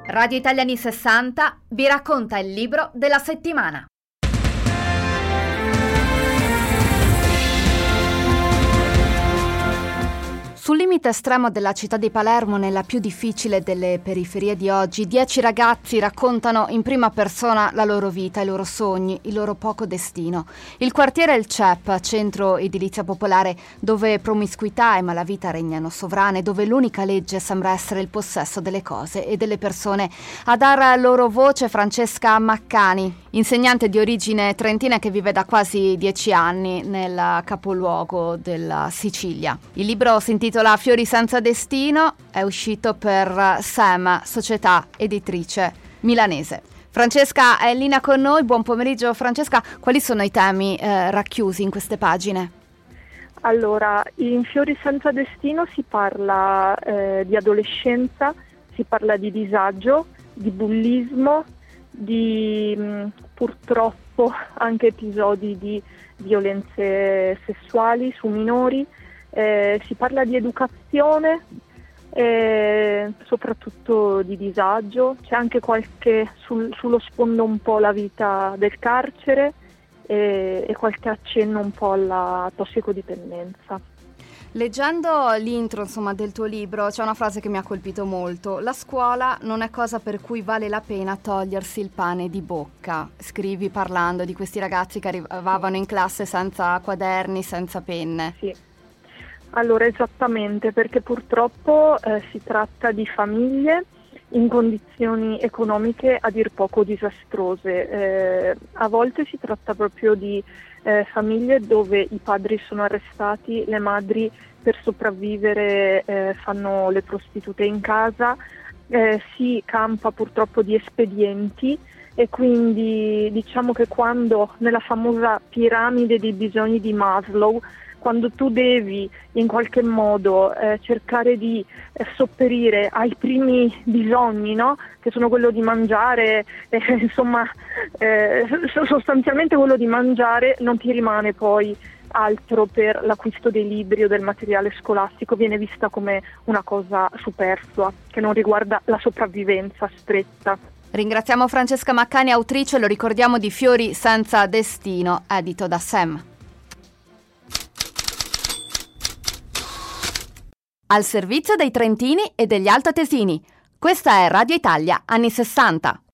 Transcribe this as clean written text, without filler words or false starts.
Radio Italia anni 60 vi racconta il libro della settimana. Sul limite estremo della città di Palermo, nella più difficile delle periferie di oggi, 10 ragazzi raccontano in prima persona la loro vita, i loro sogni, il loro poco destino. Il quartiere è il CEP, centro edilizia popolare, dove promiscuità e malavita regnano sovrane, dove l'unica legge sembra essere il possesso delle cose e delle persone. A dar loro voce Francesca Maccani, insegnante di origine trentina che vive da quasi 10 anni nel capoluogo della Sicilia. Il libro si intitola Fiori senza destino, è uscito per SEM, società editrice milanese. Francesca è in linea con noi, buon pomeriggio Francesca, quali sono i temi racchiusi in queste pagine? Allora, in Fiori senza destino si parla di adolescenza, si parla di disagio, di bullismo, di purtroppo anche episodi di violenze sessuali su minori. Si parla di educazione, soprattutto di disagio, c'è anche qualche sullo sfondo un po' la vita del carcere e qualche accenno un po' alla tossicodipendenza. Leggendo l'intro del tuo libro c'è una frase che mi ha colpito molto: la scuola non è cosa per cui vale la pena togliersi il pane di bocca. Scrivi parlando di questi ragazzi che arrivavano in classe senza quaderni, senza penne. Sì. Allora, esattamente, perché purtroppo si tratta di famiglie in condizioni economiche a dir poco disastrose. A volte si tratta proprio di famiglie dove i padri sono arrestati, le madri per sopravvivere fanno le prostitute in casa, si campa purtroppo di espedienti e quindi diciamo che quando nella famosa piramide dei bisogni di Maslow, quando tu devi in qualche modo cercare di sopperire ai primi bisogni, no? Che sono quello di mangiare, sostanzialmente quello di mangiare, non ti rimane poi altro per l'acquisto dei libri o del materiale scolastico, viene vista come una cosa superflua, che non riguarda la sopravvivenza stretta. Ringraziamo Francesca Maccani, autrice, lo ricordiamo, di Fiori senza destino, edito da SEM. Al servizio dei trentini e degli altoatesini. Questa è Radio Italia anni 60.